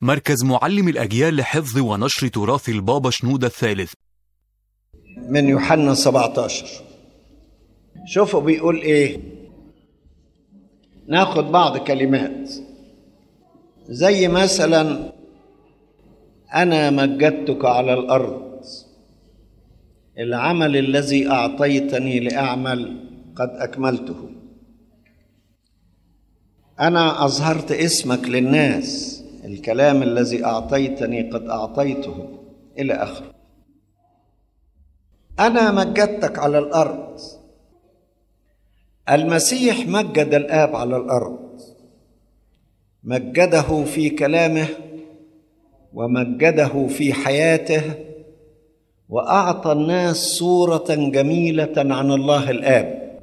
مركز معلم الأجيال لحفظ ونشر تراث البابا شنودة الثالث. من يوحنا 17. شوفوا بيقول ايه. ناخد بعض كلمات زي مثلا: أنا مجدتك على الأرض، العمل الذي أعطيتني لأعمل قد أكملته، أنا أظهرت اسمك للناس، الكلام الذي أعطيتني قد أعطيته، إلى آخره. أنا مجدتك على الأرض. المسيح مجد الآب على الأرض، مجده في كلامه ومجده في حياته، وأعطى الناس صورة جميلة عن الله الآب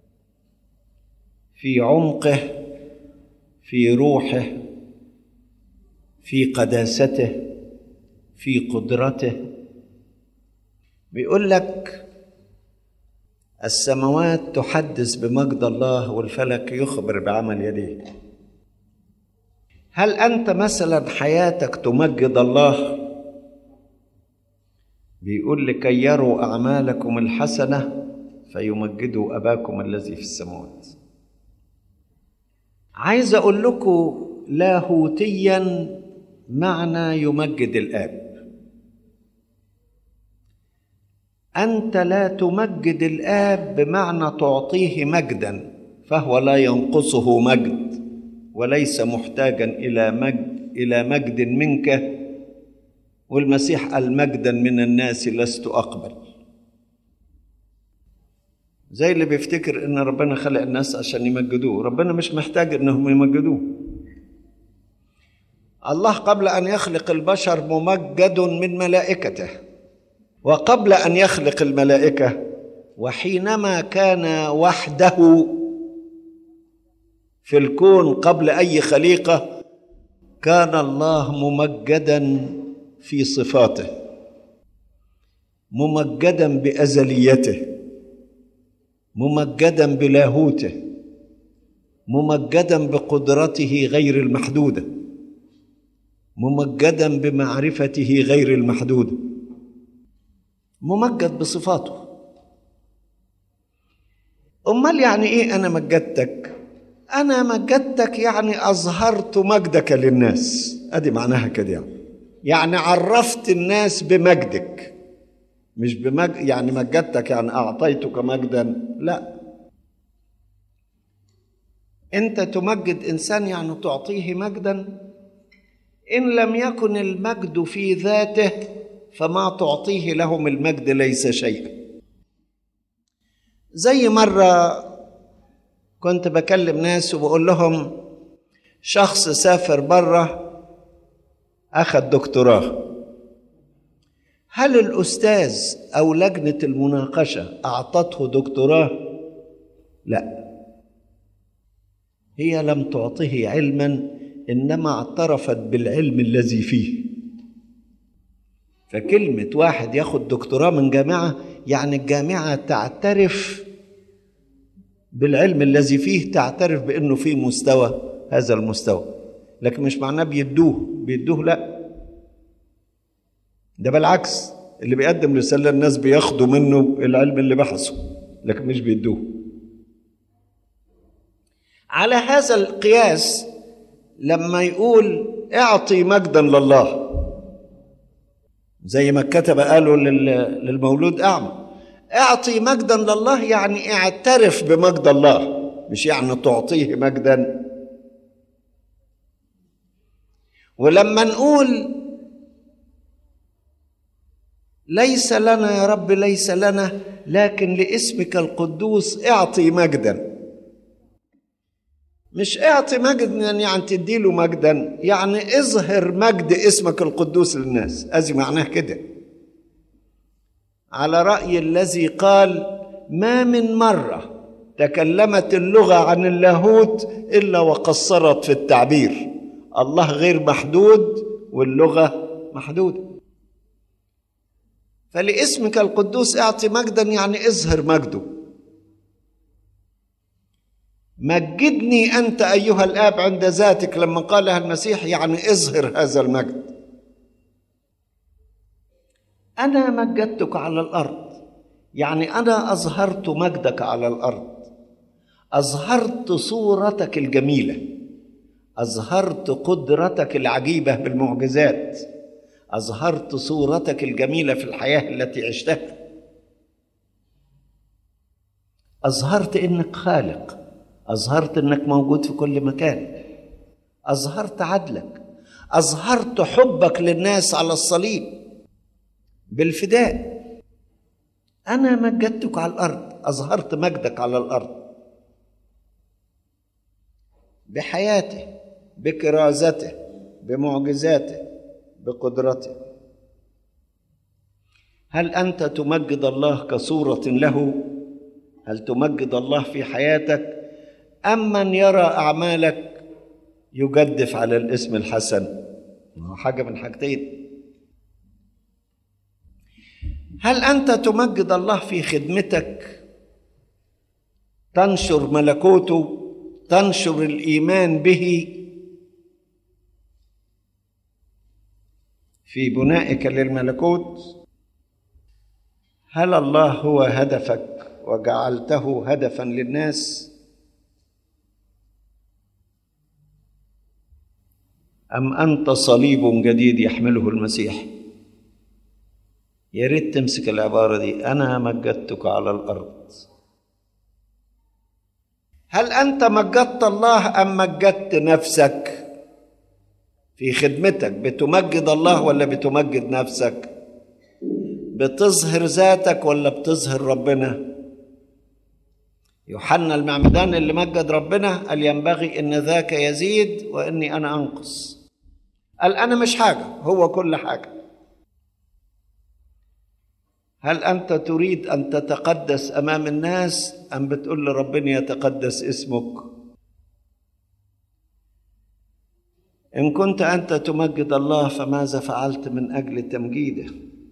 في عمقه، في روحه، في قداسته، في قدرته. بيقول لك: السماوات تحدث بمجد الله والفلك يخبر بعمل يديه. هل أنت مثلا حياتك تمجد الله؟ بيقول: لكي يروا أعمالكم الحسنة فيمجدوا أباكم الذي في السماوات. عايز أقول لكم لاهوتيا معنى يمجد الآب. أنت لا تمجد الآب بمعنى تعطيه مجدا، فهو لا ينقصه مجد وليس محتاجا إلى مجد منك. والمسيح قال: مجدا من الناس لست أقبل. زي اللي بيفتكر إن ربنا خلق الناس عشان يمجدوه. ربنا مش محتاج إنهم يمجدوه. الله قبل أن يخلق البشر ممجد من ملائكته، وقبل أن يخلق الملائكة وحينما كان وحده في الكون قبل أي خليقة، كان الله ممجدا في صفاته، ممجدا بأزليته، ممجدا بلاهوته، ممجدا بقدرته غير المحدودة، ممجدا بمعرفته غير المحدودة، ممجد بصفاته. أمال يعني إيه أنا مجدتك؟ أنا مجدتك يعني أظهرت مجدك للناس. أدي معناها كده، يعني عرفت الناس بمجدك، مش يعني مجدتك يعني أعطيتك مجدا، لا. أنت تمجد إنسان يعني تعطيه مجدا. إن لم يكن المجد في ذاته فما تعطيه لهم المجد ليس شيئا. زي مرة كنت بكلم ناس وبقول لهم: شخص سافر بره أخذ دكتوراه، هل الأستاذ أو لجنة المناقشة أعطته دكتوراه؟ لا، هي لم تعطه علما، إنما اعترفت بالعلم الذي فيه. فكلمة واحد ياخد دكتوراه من جامعة يعني الجامعة تعترف بالعلم الذي فيه، تعترف بأنه فيه مستوى، هذا المستوى. لكن مش معناه بيدوه لا، ده بالعكس، اللي بيقدم رسالة الناس بياخدوا منه العلم اللي بحثه، لكن مش بيدوه. على هذا القياس لما يقول اعطي مجدا لله، زي ما الكتبة قالوا للمولود أعمى، اعطي مجدا لله يعني اعترف بمجد الله، مش يعني تعطيه مجدا. ولما نقول ليس لنا يا رب ليس لنا، لكن لاسمك القدوس اعطي مجدا، مش اعطي مجدا يعني تديله مجدا، يعني اظهر مجد اسمك القدوس للناس. أزي معناه كده، على رأي الذي قال: ما من مرة تكلمت اللغة عن اللاهوت إلا وقصرت في التعبير. الله غير محدود واللغة محدودة. فلاسمك القدوس اعطي مجدا يعني اظهر مجده. مجدني أنت أيها الآب عند ذاتك، لما قالها المسيح يعني اظهر هذا المجد. أنا مجدتك على الأرض، يعني أنا أظهرت مجدك على الأرض، أظهرت صورتك الجميلة، أظهرت قدرتك العجيبة بالمعجزات، أظهرت صورتك الجميلة في الحياة التي عشتها، أظهرت إنك خالق، أظهرت إنك موجود في كل مكان، أظهرت عدلك، أظهرت حبك للناس على الصليب بالفداء. أنا مجدتك على الأرض، أظهرت مجدك على الأرض بحياته، بكرازته، بمعجزاته، بقدرته. هل أنت تمجد الله كصورة له؟ هل تمجد الله في حياتك؟ أم من يرى أعمالك يجدف على الاسم الحسن؟ حاجة من حاجتين. هل أنت تمجد الله في خدمتك، تنشر ملكوته، تنشر الإيمان به في بنائك للملكوت؟ هل الله هو هدفك وجعلته هدفا للناس، أم أنت صليب جديد يحمله المسيح؟ يا ريت تمسك العبارة دي، أنا مجدتك على الأرض. هل أنت مجدت الله أم مجدت نفسك في خدمتك؟ بتمجد الله ولا بتمجد نفسك؟ بتظهر ذاتك ولا بتظهر ربنا؟ يوحنا المعمدان اللي مجد ربنا قال ينبغي إن ذاك يزيد وإني أنا أنقص. قال أنا مش حاجة، هو كل حاجة. هل أنت تريد أن تتقدس أمام الناس أم بتقول لربنا يتقدس اسمك؟ إن كنت أنت تمجد الله فماذا فعلت من أجل تمجيده؟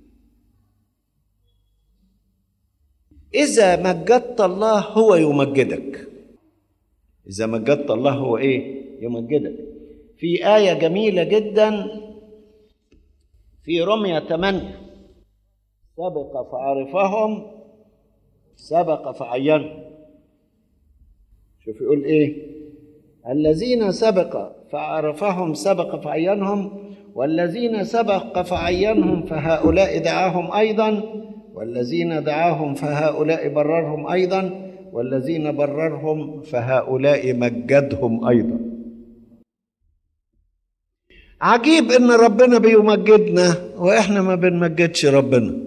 إذا مجدت الله هو يمجدك. إذا مجدت الله هو إيه؟ يمجدك. في آية جميلة جدا في رمية 8، سبق فعرفهم سبق فعينهم. شوف يقول إيه؟ الذين سبق فعرفهم سبق فعينهم، والذين سبق فعينهم فهؤلاء دعاهم أيضا، والذين دعاهم فهؤلاء بررهم أيضا، والذين بررهم فهؤلاء مجدهم أيضا. عجيب إن ربنا بيمجدنا وإحنا ما بنمجدش ربنا.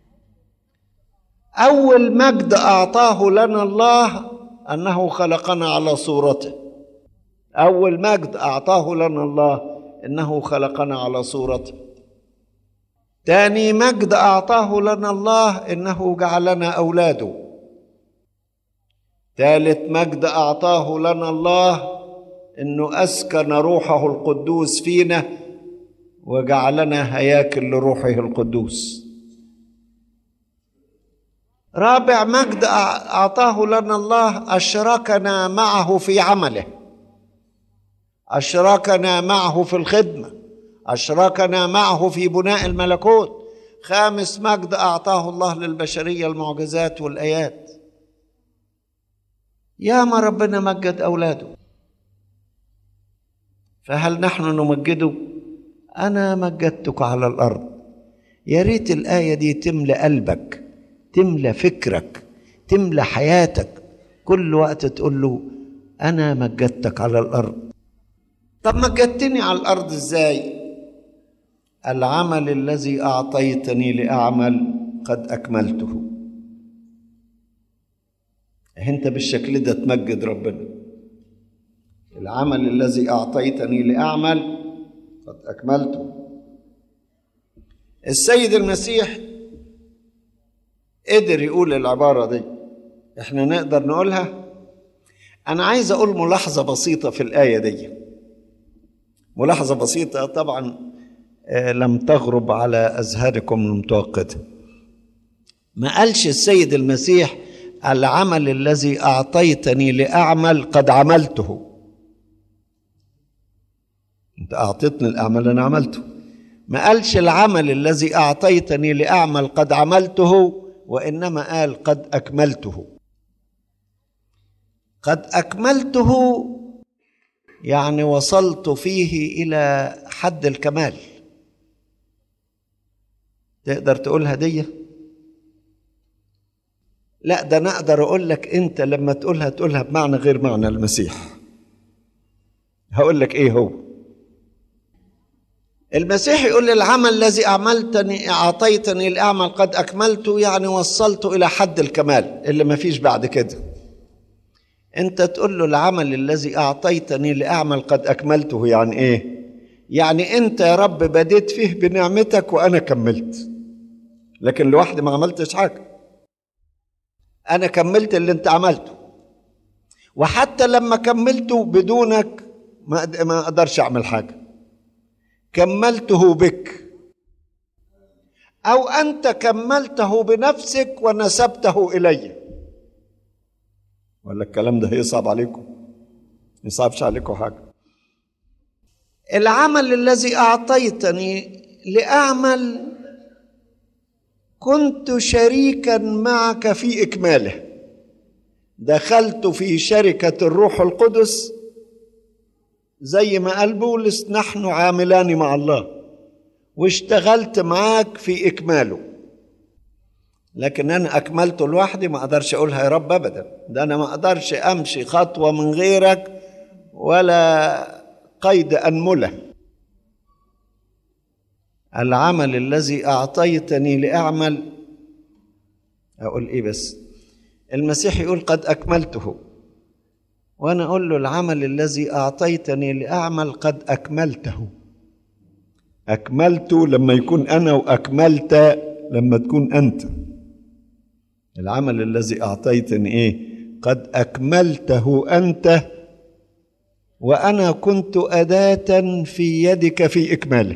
أول مجد أعطاه لنا الله أنه خلقنا على صورته. أول مجد أعطاه لنا الله إنه خلقنا على صورته. تاني مجد أعطاه لنا الله إنه جعلنا أولاده. ثالث مجد أعطاه لنا الله إنه أسكن روحه القدوس فينا وجعلنا هياكل لروحه القدوس. رابع مجد أعطاه لنا الله أشركنا معه في عمله، أشركنا معه في الخدمة، أشركنا معه في بناء الملكوت. خامس مجد أعطاه الله للبشرية المعجزات والآيات. يا ما ربنا مجد أولاده، فهل نحن نمجده؟ أنا مجدتك على الأرض. يا ريت الآية دي تملأ قلبك، تملأ فكرك، تملأ حياتك، كل وقت تقول له أنا مجدتك على الأرض. طب مجدتني على الأرض إزاي؟ العمل الذي أعطيتني لأعمل قد أكملته. أنت بالشكل ده تمجد ربنا. العمل الذي أعطيتني لأعمل قد أكملته. السيد المسيح قدر يقول العبارة دي، احنا نقدر نقولها. أنا عايز أقول ملاحظة بسيطة في الآية دي، ملاحظة بسيطة طبعا لم تغرب على أذهانكم المتوقدة. ما قالش السيد المسيح العمل الذي أعطيتني لأعمل قد عملته. أنت أعطيتني الأعمال أنا عملته. ما قالش العمل الذي أعطيتني لأعمل قد عملته، وإنما قال قد أكملته. قد أكملته يعني وصلت فيه إلى حد الكمال. تقدر تقولها دي؟ لا، ده أنا أقدر أقول لك أنت لما تقولها بمعنى غير معنى المسيح. هقول لك إيه هو المسيح. يقول العمل الذي أعطيتني لأعمل قد أكملته، يعني وصلت إلى حد الكمال اللي ما فيش بعد كده. أنت تقول له العمل الذي أعطيتني لأعمل قد أكملته، يعني إيه؟ يعني أنت يا رب بديت فيه بنعمتك وأنا كملت، لكن لوحدي ما عملتش حاجة. أنا كملت اللي أنت عملته، وحتى لما كملته بدونك ما أقدرش أعمل حاجة. كملته بك، أو أنت كملته بنفسك ونسبته إلي. ولا الكلام ده يصعب عليكم؟ ما يصعبش عليكم حاجة. العمل الذي أعطيتني لأعمل كنت شريكا معك في إكماله. دخلت في شركة الروح القدس، زي ما قال بولس نحن عاملان مع الله، واشتغلت معاك في إكماله. لكن أنا أكملته لوحدي ما أقدرش أقولها يا رب أبدا. ده أنا ما أقدرش أمشي خطوة من غيرك ولا قيد أنملة. العمل الذي أعطيتني لأعمل، أقول إيه بس؟ المسيح يقول قد أكملته، وأنا أقول له العمل الذي أعطيتني لأعمل قد أكملته. أكملته لما يكون أنا، وأكملت لما تكون أنت. العمل الذي أعطيتني إيه؟ قد أكملته أنت، وأنا كنت أداة في يدك في إكماله.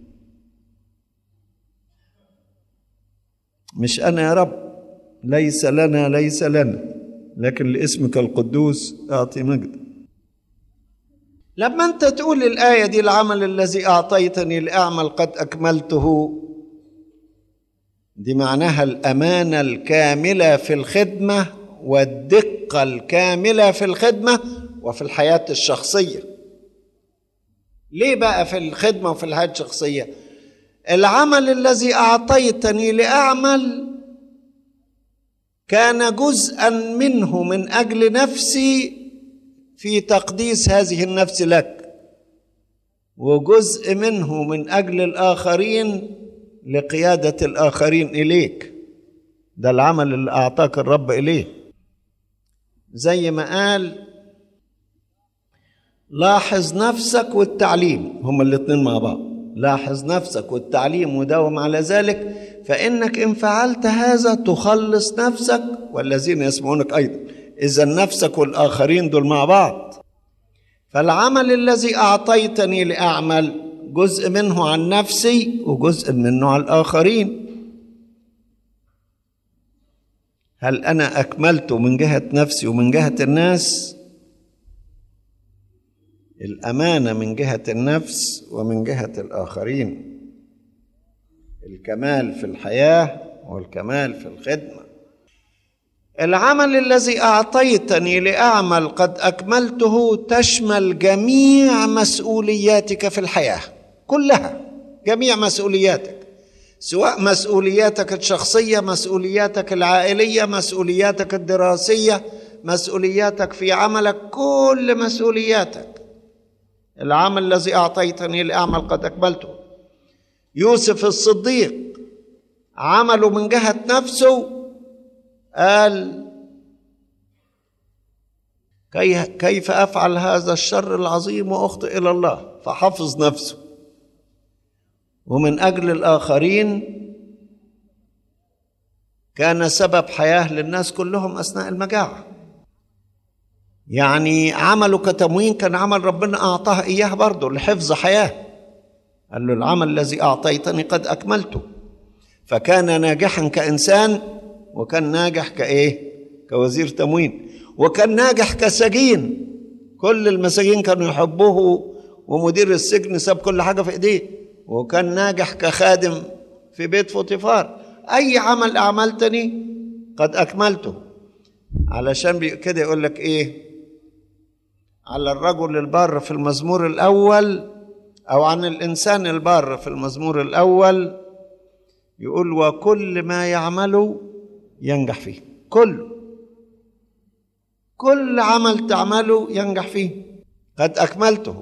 مش أنا يا رب، ليس لنا، لكن لاسمك القدوس أعطي مجد. لما أنت تقول الآية دي العمل الذي أعطيتني لأعمل قد أكملته، دي معناها الأمانة الكاملة في الخدمة والدقة الكاملة في الخدمة وفي الحياة الشخصية. ليه بقى في الخدمة وفي الحياة الشخصية؟ العمل الذي أعطيتني لأعمل كان جزءا منه من أجل نفسي في تقديس هذه النفس لك، وجزء منه من أجل الآخرين لقيادة الآخرين إليك. ده العمل اللي أعطاك الرب إليه. زي ما قال لاحظ نفسك والتعليم، هما الاثنين مع بعض. لاحظ نفسك والتعليم وداوم على ذلك، فإنك إن فعلت هذا تخلص نفسك والذين يسمعونك أيضا. إذا نفسك والآخرين دول مع بعض. فالعمل الذي أعطيتني لأعمل جزء منه عن نفسي وجزء منه عن الآخرين. هل أنا أكملته من جهة نفسي ومن جهة الناس؟ الأمانة من جهة النفس ومن جهة الآخرين. الكمال في الحياة والكمال في الخدمة. العمل الذي أعطيتني لأعمل قد أكملته تشمل جميع مسؤولياتك في الحياة كلها. جميع مسؤولياتك، سواء مسؤولياتك الشخصية، مسؤولياتك العائلية، مسؤولياتك الدراسية، مسؤولياتك في عملك، كل مسؤولياتك. العمل الذي أعطيتني لأعمل قد أكملته. يوسف الصديق عمله من جهة نفسه، قال كيف أفعل هذا الشر العظيم وأخطئ إلى الله، فحفظ نفسه. ومن أجل الآخرين كان سبب حياة للناس كلهم أثناء المجاعة. يعني عمله كتموين كان عمل ربنا أعطاه إياه برضه لحفظ حياة. قال له العمل الذي أعطيتني قد أكملته. فكان ناجحا كإنسان، وكان ناجح كإيه؟ كوزير تموين، وكان ناجح كسجين، كل المساجين كانوا يحبوه، ومدير السجن ساب كل حاجة في ايديه، وكان ناجح كخادم في بيت فوطيفار. اي عمل اعملتني قد اكملته. علشان كده يقول لك ايه على الرجل البار في المزمور الاول، او عن الانسان البار في المزمور الاول، يقول وكل ما يعمله ينجح فيه. كل عمل تعمله ينجح فيه، قد اكملته.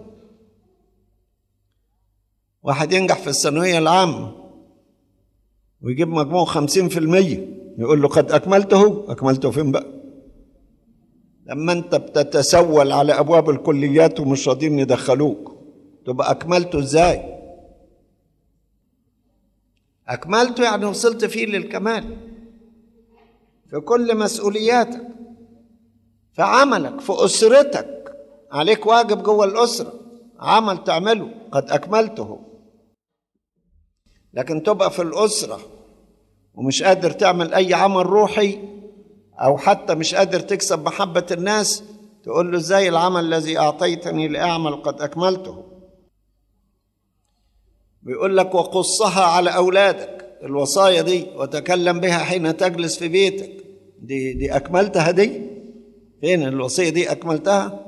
واحد ينجح في الثانوية العامة ويجيب مجموع 50%، يقول له قد أكملته. أكملته فين بقى؟ لما أنت بتتسول على أبواب الكليات ومش راضين يدخلوك، تبقى أكملته إزاي؟ أكملته يعني وصلت فيه للكمال في كل مسؤولياتك، في عملك، في أسرتك. عليك واجب جوه الأسرة، عمل تعمله قد أكملته. لكن تبقى في الأسرة ومش قادر تعمل أي عمل روحي، أو حتى مش قادر تكسب محبة الناس، تقول له ازاي العمل الذي أعطيتني لأعمل قد أكملته. بيقول لك وقصها على أولادك، الوصايا دي، وتكلم بها حين تجلس في بيتك. دي أكملتها دي؟ فين الوصية دي أكملتها؟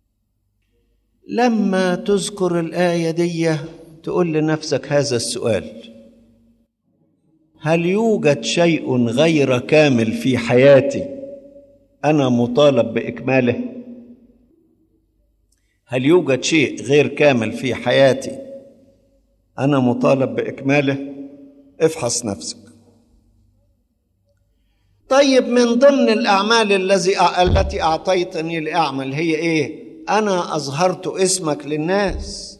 لما تذكر الآية دي تقول لنفسك هذا السؤال: هل يوجد شيء غير كامل في حياتي أنا مطالب بإكماله؟ هل يوجد شيء غير كامل في حياتي أنا مطالب بإكماله؟ افحص نفسك. طيب، من ضمن الأعمال التي أعطيتني لأعمل هي إيه؟ أنا أظهرت اسمك للناس.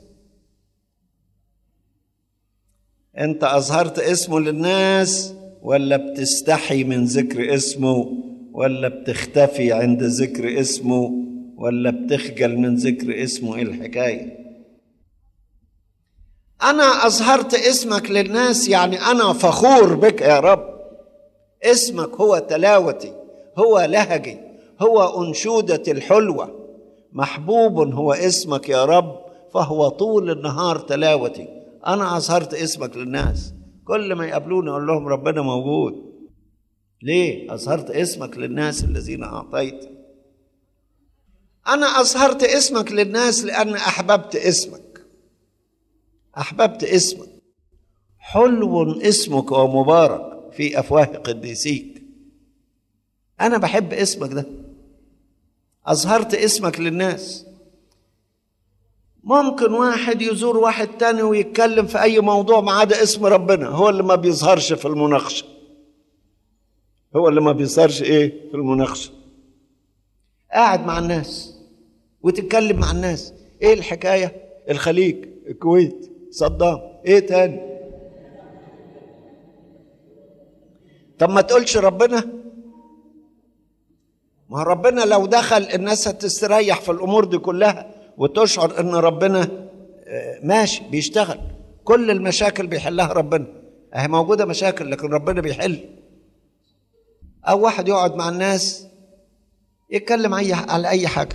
أنت أظهرت اسمه للناس، ولا بتستحي من ذكر اسمه، ولا بتختفي عند ذكر اسمه، ولا بتخجل من ذكر اسمه؟ إيه الحكاية؟ أنا أظهرت اسمك للناس يعني أنا فخور بك يا رب. اسمك هو تلاوتي، هو لهجي، هو أنشودتي الحلوة. محبوب هو اسمك يا رب، فهو طول النهار تلاوتي. أنا أظهرت اسمك للناس، كل ما يقابلوني أقول لهم ربنا موجود. ليه؟ أظهرت اسمك للناس الذين أعطيت. أنا أظهرت اسمك للناس لأن أحببت اسمك. أحببت اسمك، حلو اسمك ومبارك في أفواه قديسيك. أنا بحب اسمك ده، أظهرت اسمك للناس. ممكن واحد يزور واحد تاني ويتكلم في أي موضوع ما عدا اسم ربنا، هو اللي ما بيظهرش في المناقشة. هو اللي ما بيظهرش إيه في المناقشة. قاعد مع الناس وتتكلم مع الناس، إيه الحكاية؟ الخليج، الكويت، صدام، إيه تاني؟ طب ما تقولش ربنا؟ ما ربنا لو دخل الناس هتستريح في الأمور دي كلها، وتشعر ان ربنا ماشي بيشتغل. كل المشاكل بيحلها ربنا. اهي موجودة مشاكل لكن ربنا بيحل. او واحد يقعد مع الناس يتكلم على اي حاجة،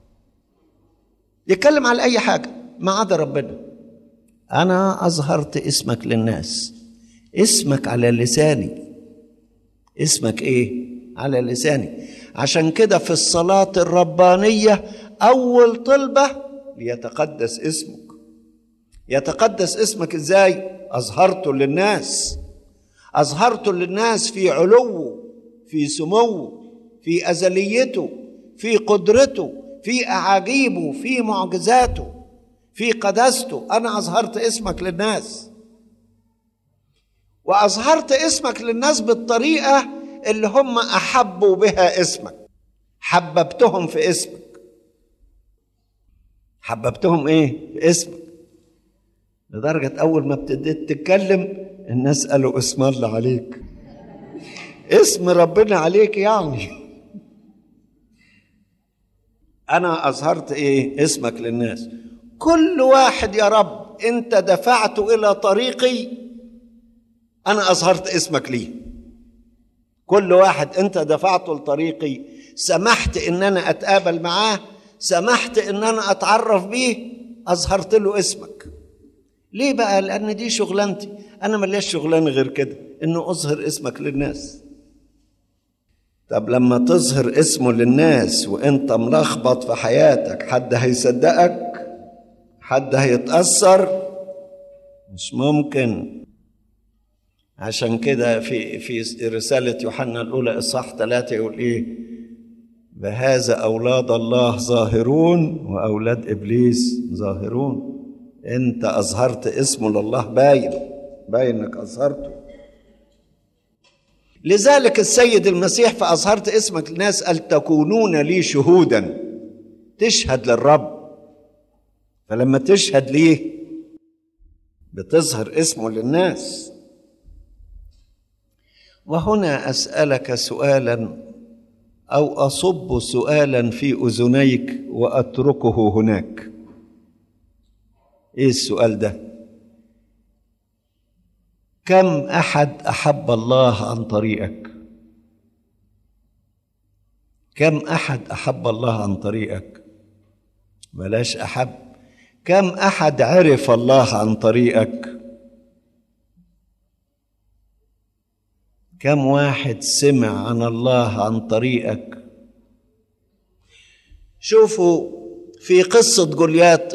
يتكلم على اي حاجة ما عدا ربنا. انا اظهرت اسمك للناس، اسمك على لساني. اسمك ايه؟ على لساني. عشان كده في الصلاة الربانية أول طلبة ليتقدس اسمك. يتقدس اسمك إزاي؟ أظهرته للناس. أظهرته للناس في علوه، في سموه، في أزليته، في قدرته، في أعاجيبه، في معجزاته، في قداسته. أنا أظهرت اسمك للناس، وأظهرت اسمك للناس بالطريقة اللي هم أحبوا بها اسمك. حببتهم في اسمك. حببتهم ايه؟ في اسمك. لدرجة اول ما ابتديت تتكلم الناس قالوا اسم الله عليك، اسم ربنا عليك يعني. انا اظهرت ايه؟ اسمك للناس. كل واحد يا رب انت دفعته الى طريقي انا اظهرت اسمك ليه. كل واحد انت دفعته لطريقي، سمحت ان انا اتقابل معاه، سمحت ان انا اتعرف بيه، اظهرت له اسمك. ليه بقى؟ لان دي شغلانتي، انا ملياش شغلانه غير كده، انه اظهر اسمك للناس. طب لما تظهر اسمه للناس وانت ملخبط في حياتك، حد هيصدقك؟ حد هيتأثر؟ مش ممكن. عشان كده في رسالة يوحنا الأولى إصحاح 3 يقول إيه؟ بهذا أولاد الله ظاهرون وأولاد إبليس ظاهرون. أنت أظهرت اسمه لله، باين إنك أظهرته. لذلك السيد المسيح فأظهرت اسمك للناس قال تكونون لي شهودا، تشهد للرب. فلما تشهد ليه بتظهر اسمه للناس. وهنا أسألك سؤالا أو أصب سؤالا في أذنيك وأتركه هناك. إيه السؤال ده؟ كم أحد أحب الله عن طريقك؟ كم أحد أحب الله عن طريقك؟ بلاش أحب، كم أحد عرف الله عن طريقك؟ كم واحد سمع عن الله عن طريقك؟ شوفوا في قصة جوليات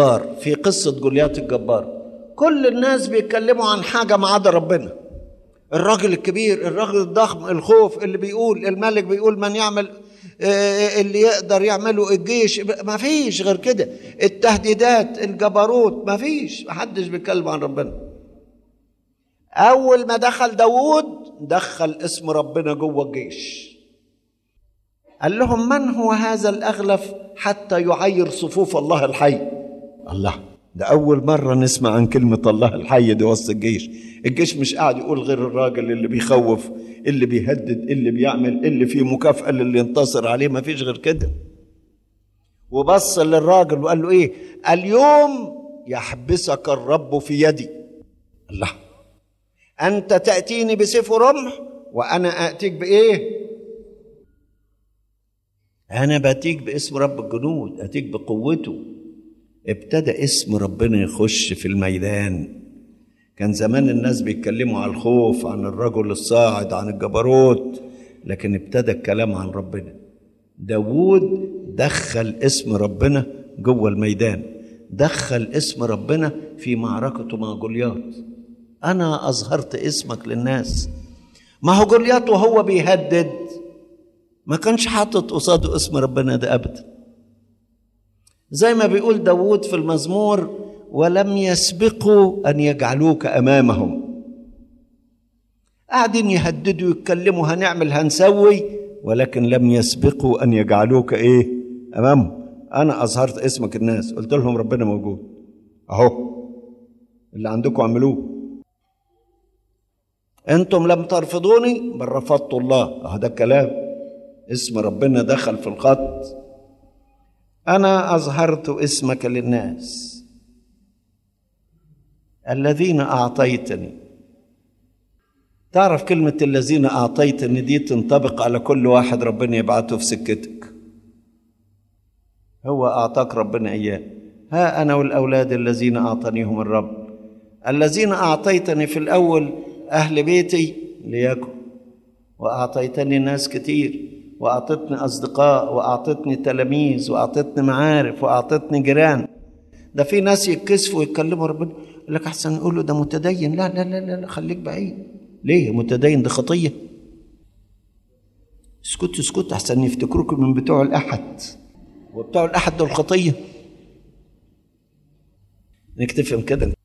الجبار، كل الناس بيتكلموا عن حاجة ما عدا ربنا. الراجل الكبير، الراجل الضخم، الخوف، اللي بيقول الملك بيقول من يعمل اللي يقدر يعمله الجيش، ما فيش غير كده. التهديدات، الجبروت، ما فيش، محدش بيتكلم عن ربنا. أول ما دخل داود دخل اسم ربنا جوه الجيش، قال لهم من هو هذا الأغلف حتى يعير صفوف الله الحي؟ الله، ده أول مرة نسمع عن كلمة الله الحي دي وسط الجيش. الجيش مش قاعد يقول غير الراجل اللي بيخوف، اللي بيهدد، اللي بيعمل، اللي فيه مكافأة اللي ينتصر عليه، ما فيش غير كده. وبص للراجل وقال له إيه؟ اليوم يحبسك الرب في يدي. الله، أنت تأتيني بسيف ورمح وأنا أتيك بإيه؟ أنا بأتيك باسم رب الجنود، أتيك بقوته. ابتدى اسم ربنا يخش في الميدان. كان زمان الناس بيتكلموا عن الخوف، عن الرجل الصاعد، عن الجبروت، لكن ابتدى الكلام عن ربنا. داود دخل اسم ربنا جوه الميدان، دخل اسم ربنا في معركته مع جوليات. أنا أظهرت اسمك للناس. ما هو جوليات وهو بيهدد ما كانش حاطط قصاده اسم ربنا ده أبدا. زي ما بيقول داود في المزمور ولم يسبقوا أن يجعلوك أمامهم. قاعدين يهددوا يتكلموا هنعمل هنسوي، ولكن لم يسبقوا أن يجعلوك إيه؟ أمامهم. أنا أظهرت اسمك الناس، قلت لهم ربنا موجود أهو، اللي عندكم عملوه. أنتم لم ترفضوني بل رفضتوا الله. هذا الكلام، اسم ربنا دخل في الخط. أنا أظهرت اسمك للناس الذين أعطيتني. تعرف كلمة الذين أعطيتني دي تنطبق على كل واحد ربنا يبعته في سكتك. هو أعطاك ربنا إياه. ها أنا والأولاد الذين أعطانيهم الرب. الذين أعطيتني في الأول أهل بيتي ليكن، وأعطيتني ناس كتير، وأعطتني أصدقاء، وأعطتني تلاميذ، وأعطتني معارف، وأعطتني جيران. ده في ناس يتكسفوا يتكلموا ربنا، يقول لك أحسن نقول له ده متدين. لا لا لا لا، خليك بعيد. ليه متدين؟ ده خطية. اسكت اسكت، أحسن يفتكروك من بتوع الأحد، وبتوع الأحد دول خطية. نكتفي من كده.